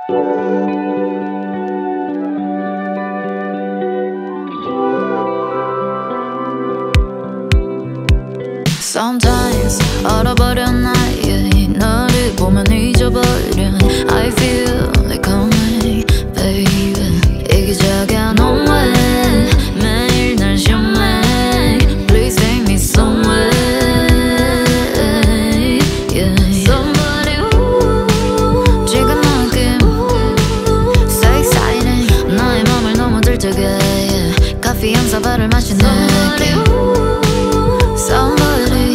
Sometimes 알아버린 나의 너를 보면 잊어버린 I feel like coming baby 이기적인 너무 매일 날 시험해 Please take me somewhere yeah. Somebody 지금 느낌 So exciting 나의 맘을 너무 들뜨게 yeah. 커피 한 사발을 마신 느낌 Somebody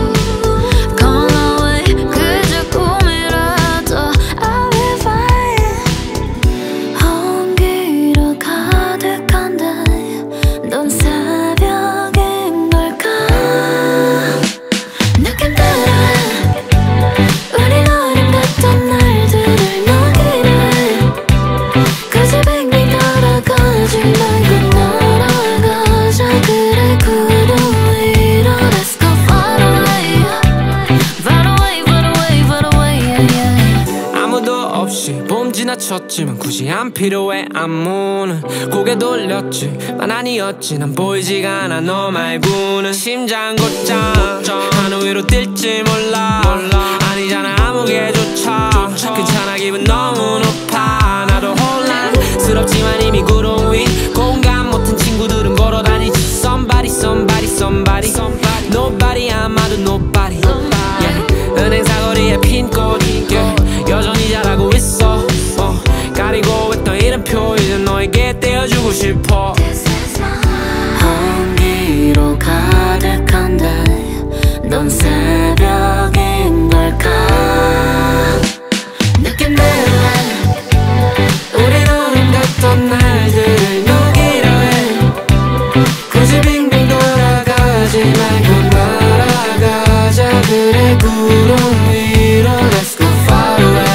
봄 지나쳤지만 굳이 안 필요해 안무는 고개 돌렸지만 아니었지 난 보이지가 않아 너 말고는 심장 곧장 하늘 위로 뛸지 몰라 아니잖아 아무개조차 괜찮아 기분 너무 높아 나도 혼란스럽지만 이미 구름 위 공감 못한 친구들은 걸어다니지 Somebody somebody somebody Nobody 아마도 nobody yeah. 은행 사거리에 핀 꽃 여전히 잘하고 있어 가리고 있던 이름표 이제 너에게 떼어주고 싶어 공기로 가득한데 넌 새벽인 걸까 느낌대로 우리 노름 같던 날들을 녹이려 해 굳이 빙빙 돌아가지 말고 날아가자 그래 구름 위로 Let's go far away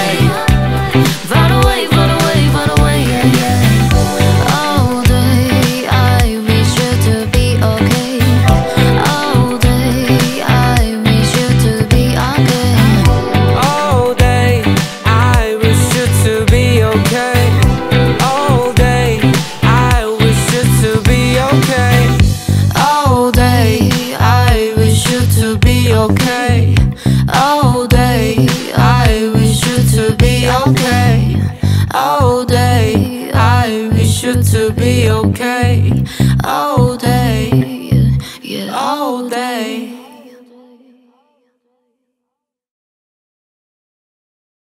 Okay. All day, I wish you to be okay. All day, I wish you to be okay.